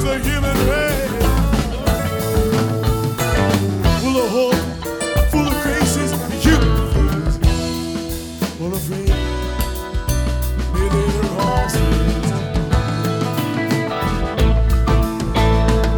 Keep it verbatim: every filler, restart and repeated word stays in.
the human race. Full of hope, full of graces, human face. Full of faith, may they cross.